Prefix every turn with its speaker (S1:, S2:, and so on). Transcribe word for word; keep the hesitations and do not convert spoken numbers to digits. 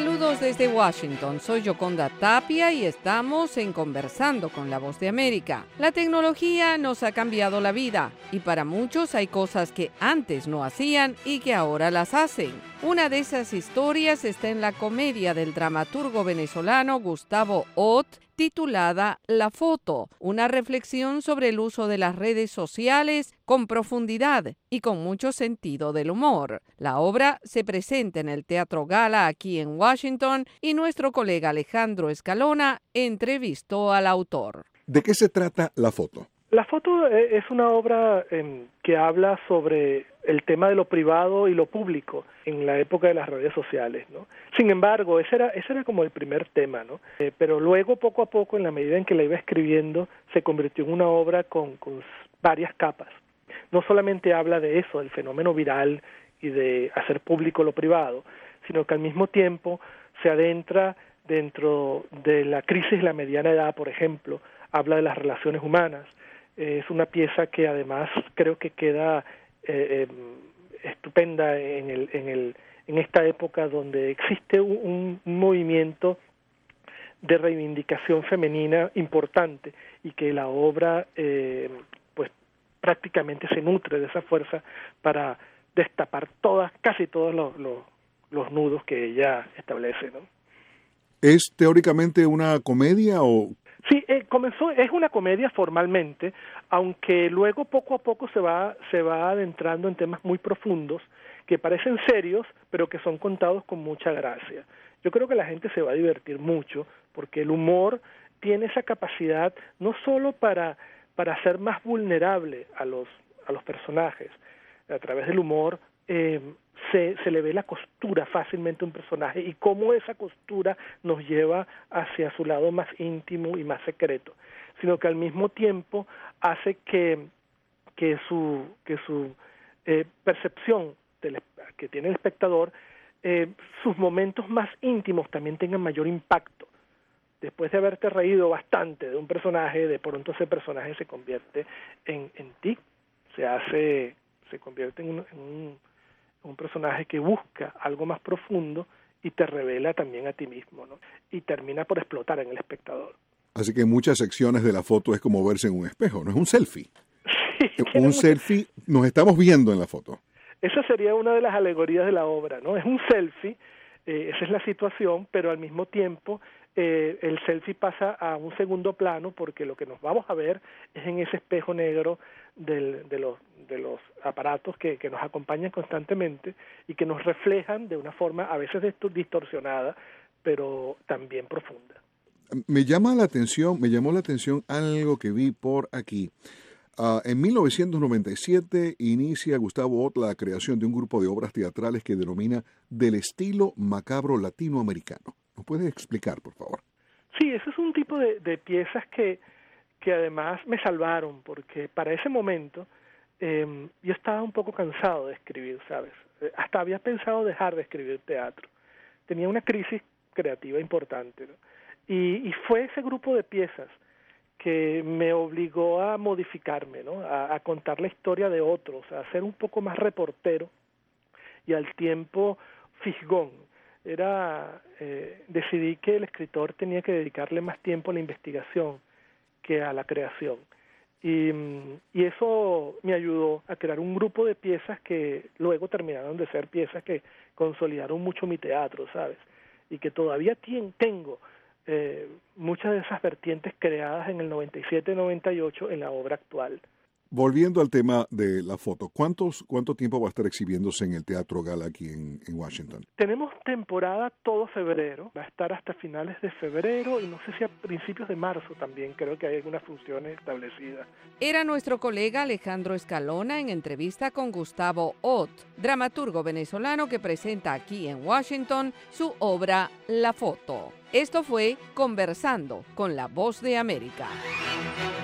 S1: Saludos desde Washington, soy Yoconda Tapia y estamos en Conversando con la Voz de América. La tecnología nos ha cambiado la vida y para muchos hay cosas que antes no hacían y que ahora las hacen. Una de esas historias está en la comedia del dramaturgo venezolano Gustavo Ott, titulada La Foto, una reflexión sobre el uso de las redes sociales con profundidad y con mucho sentido del humor. La obra se presenta en el Teatro Gala aquí en Washington y nuestro colega Alejandro Escalona entrevistó al autor.
S2: ¿De qué se trata La Foto?
S3: La Foto es una obra eh, que habla sobre el tema de lo privado y lo público en la época de las redes sociales, ¿no? Sin embargo, ese era, ese era como el primer tema, ¿no? Eh, pero luego, poco a poco, en la medida en que la iba escribiendo, se convirtió en una obra con, con varias capas. No solamente habla de eso, del fenómeno viral y de hacer público lo privado, sino que al mismo tiempo se adentra dentro de la crisis de la mediana edad, por ejemplo, habla de las relaciones humanas. Eh, es una pieza que además creo que queda eh, eh, estupenda en, el, en, el, en esta época donde existe un, un movimiento de reivindicación femenina importante y que la obra eh, pues prácticamente se nutre de esa fuerza para destapar todas, casi todos los, los, los nudos que ella establece, ¿no?
S2: ¿Es teóricamente una comedia o...?
S3: Sí, eh, comenzó, es una comedia formalmente, aunque luego poco a poco se va, se va adentrando en temas muy profundos que parecen serios, pero que son contados con mucha gracia. Yo creo que la gente se va a divertir mucho, porque el humor tiene esa capacidad no solo para, para hacer más vulnerable a los, a los personajes. A través del humor eh, se, se le ve la costura fácilmente a un personaje y cómo esa costura nos lleva hacia su lado más íntimo y más secreto, sino que al mismo tiempo hace que, que su, que su eh, percepción del, que tiene el espectador, eh, sus momentos más íntimos también tengan mayor impacto. Después de haberte reído bastante de un personaje, de pronto ese personaje se convierte en, en ti, se hace, se convierte en un, en un un personaje que busca algo más profundo y te revela también a ti mismo, ¿no? Y termina por explotar en el espectador.
S2: Así que en muchas secciones de la foto es como verse en un espejo, no es un selfie.
S3: Sí,
S2: un
S3: mucha...
S2: selfie, nos estamos viendo en la foto.
S3: Esa sería una de las alegorías de la obra, ¿no? Es un selfie, eh, esa es la situación, pero al mismo tiempo eh, el selfie pasa a un segundo plano porque lo que nos vamos a ver es en ese espejo negro del, de los de los aparatos que, que nos acompañan constantemente y que nos reflejan de una forma a veces distorsionada, pero también profunda.
S2: Me llama la atención, me llamó la atención algo que vi por aquí. Uh, en mil novecientos noventa y siete inicia Gustavo Ott la creación de un grupo de obras teatrales que denomina Del estilo macabro latinoamericano. ¿Nos puedes explicar, por favor?
S3: Sí, ese es un tipo de, de piezas que, que además me salvaron, porque para ese momento Eh, yo estaba un poco cansado de escribir, ¿sabes? Eh, hasta había pensado dejar de escribir teatro. Tenía una crisis creativa importante, ¿no? Y, y fue ese grupo de piezas que me obligó a modificarme, ¿no? A, a contar la historia de otros, a ser un poco más reportero y al tiempo fisgón. Era, eh, decidí que el escritor tenía que dedicarle más tiempo a la investigación que a la creación. Y, y eso me ayudó a crear un grupo de piezas que luego terminaron de ser piezas que consolidaron mucho mi teatro, ¿sabes? Y que todavía tien, tengo eh, muchas de esas vertientes creadas en el noventa y siete noventa y ocho en la obra actual.
S2: Volviendo al tema de la foto, ¿cuántos, ¿cuánto tiempo va a estar exhibiéndose en el Teatro Gala aquí en, en Washington?
S3: Tenemos temporada todo febrero, va a estar hasta finales de febrero y no sé si a principios de marzo también, creo que hay algunas funciones establecidas.
S1: Era nuestro colega Alejandro Escalona en entrevista con Gustavo Ott, dramaturgo venezolano que presenta aquí en Washington su obra La Foto. Esto fue Conversando con la Voz de América.